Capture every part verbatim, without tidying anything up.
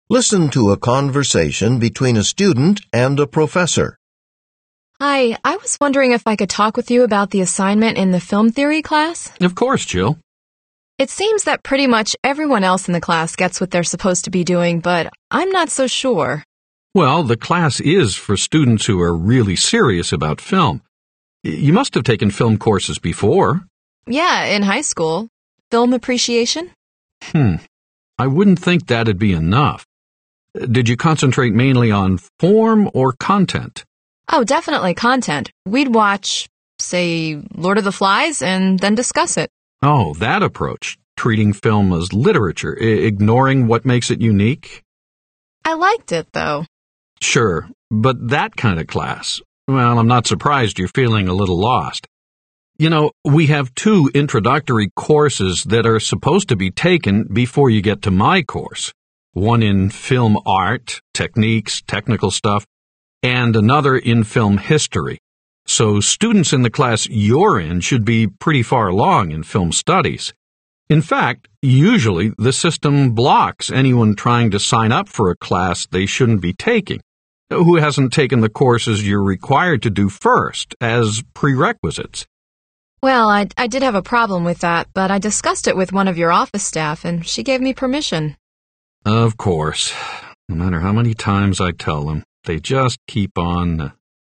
Listen to a conversation between a student and a professor. Hi, I was wondering if I could talk with you about the assignment in the film theory class. Of course, Jill. It seems that pretty much everyone else in the class gets what they're supposed to be doing, but I'm not so sure. Well, the class is for students who are really serious about film. You must have taken film courses before. Yeah, in high school. Film appreciation? Hmm. I wouldn't think that'd be enough. Did you concentrate mainly on form or content? Oh, definitely content. We'd watch, say, Lord of the Flies and then discuss it. Oh, that approach, treating film as literature, I- ignoring what makes it unique? I liked it, though. Sure, but that kind of class, well, I'm not surprised you're feeling a little lost. You know, we have two introductory courses that are supposed to be taken before you get to my course. One in film art, techniques, technical stuff, and another in film history. So students in the class you're in should be pretty far along in film studies. In fact, usually the system blocks anyone trying to sign up for a class they shouldn't be taking, who hasn't taken the courses you're required to do first as prerequisites. Well, I, I did have a problem with that, but I discussed it with one of your office staff, and she gave me permission. Of course. No matter how many times I tell them, they just keep on.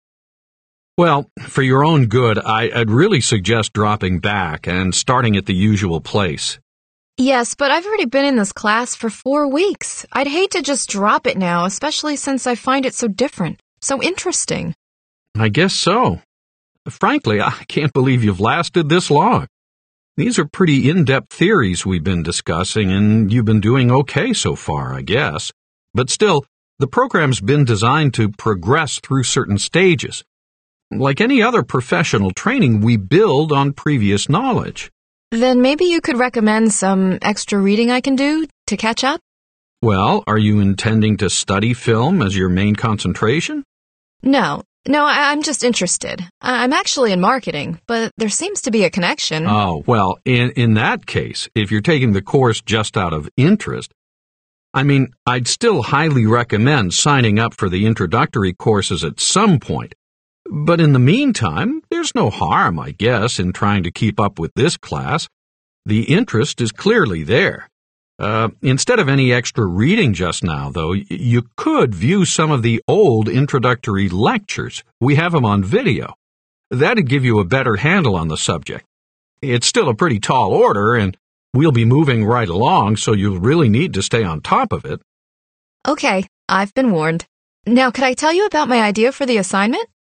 Well, for your own good, I, I'd really suggest dropping back and starting at the usual place. Yes, but I've already been in this class for four weeks. I'd hate to just drop it now, especially since I find it so different, so interesting. I guess so. Frankly, I can't believe you've lasted this long. These are pretty in-depth theories we've been discussing, and you've been doing okay so far, I guess. But still, the program's been designed to progress through certain stages. Like any other professional training, we build on previous knowledge. Then maybe you could recommend some extra reading I can do to catch up? Well, are you intending to study film as your main concentration? No. No, I- I'm just interested. I- I'm actually in marketing, but there seems to be a connection. Oh, well, in, in that case, if you're taking the course just out of interest, I mean, I'd still highly recommend signing up for the introductory courses at some point. But in the meantime, there's no harm, I guess, in trying to keep up with this class. The interest is clearly there. Uh, instead of any extra reading just now, though, you could view some of the old introductory lectures. We have them on video. That'd give you a better handle on the subject. It's still a pretty tall order, and we'll be moving right along, so you'll really need to stay on top of it. Okay, I've been warned. Now, could I tell you about my idea for the assignment?